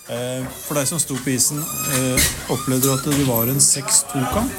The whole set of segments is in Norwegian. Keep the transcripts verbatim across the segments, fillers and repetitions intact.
For deg som sto på isen, opplevde du at det var en seks to-kamp?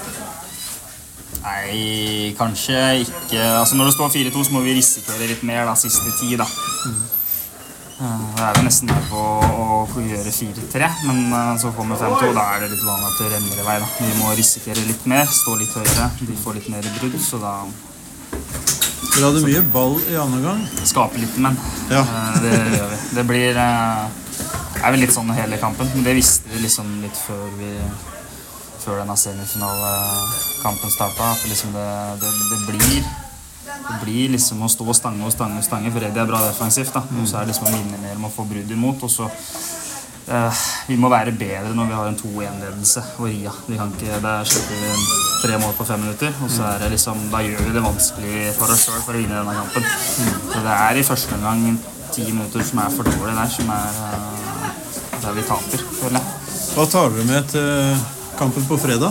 Nei, kanskje ikke. Altså når det står fire to så må vi risikere litt mer da, siste tid da. Mm. Da er vi nesten der på å gjøre fire tre, men så kommer fem to, da er det litt vanlig at det renner i vei da. Vi må risikere litt mer, stå litt høyere, de får litt mer brudd, så da... Dere hadde mye ball i andre gang? Skaper litt, men ja. Det gjør vi. Det blir... Det er vel litt sånn hele kampen, men det visste vi liksom litt før vi... før denne semifinalkampen startet, at det, liksom det, det, det, blir, det blir liksom å stå og stange og stange og stange, for det er bra defensivt da. Og så er det liksom å vinne mer med å få brudd imot, og så eh, vi må være bedre når vi har en to en-ledelse og ria. Vi kan ikke, det slipper vi tre mål på fem minutter, og så er det liksom, da gjør vi det vanskelig for oss selv for å vinne denne kampen. Så det er i første omgang ti minutter som er for dårlig der, som er eh, der vi taper, føler jeg. Hva tar dere med til kampen på fredag?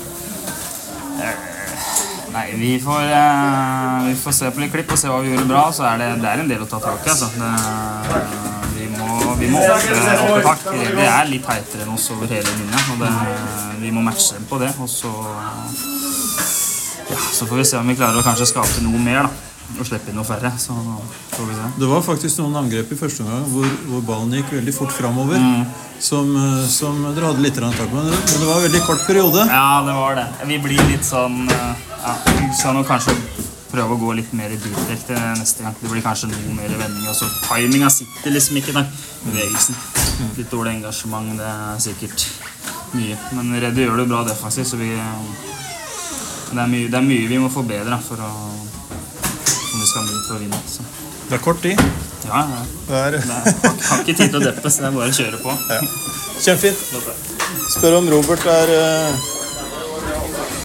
Nei, vi får, uh, vi får se på litt klipp og se hva vi gjorde bra, så er det, det er en del å ta tak i, altså. Det, vi må, vi må oppe, oppe tak. Det er litt heitere enn oss over hele linja, og det, vi må matche dem på det, og så, ja, så får vi se om vi klarer å kanskje skape noe mer da, og slippe inn noe færre, så får vi se. Det var faktisk noen angrep i første gang hvor, hvor ballen gikk veldig fort fremover. Mm. Som, som dere hadde litt tak med, men det var en veldig kort periode. Ja, det var det. Vi blir litt sånn, ja, vi skal nok kanskje prøve å gå litt mer i biltrekk til neste gang. Det blir kanskje noe mer vending, og så timinga sitter liksom ikke der, bevegelsen. Litt dårlig engasjement, det er sikkert mye. Men Reddy gjør det bra defensivt, så vi, det, er mye, det er mye vi må forbedre for å, om vi skal mye til å vinne. Så. Det er kort tid. Ja, ja. Det er... Det er, har ikke tid til å deppe, så det er bare å kjøre på. Ja. Kjempefint. Spør om Robert er...